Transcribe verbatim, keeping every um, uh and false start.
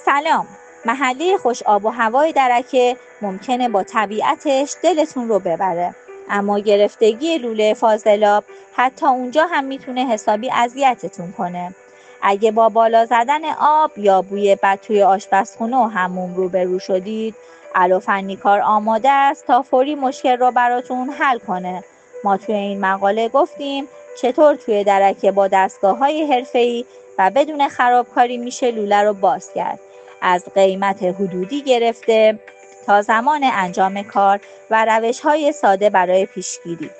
سلام. محله خوش آب و هوای درکه ممکنه با طبیعتش دلتون رو ببره، اما گرفتگی لوله فاضلاب حتی اونجا هم میتونه حسابی اذیتتون کنه. اگه با بالا زدن آب یا بوی بد توی آشپزخونه و حموم روبرو شدید، الو فنیکار آماده است تا فوری مشکل رو براتون حل کنه. ما توی این مقاله گفتیم چطور توی درکه با دستگاه‌های حرفه‌ای و بدون خرابکاری میشه لوله رو باز کرد، از قیمت حدودی گرفته تا زمان انجام کار و روش‌های ساده برای پیشگیری.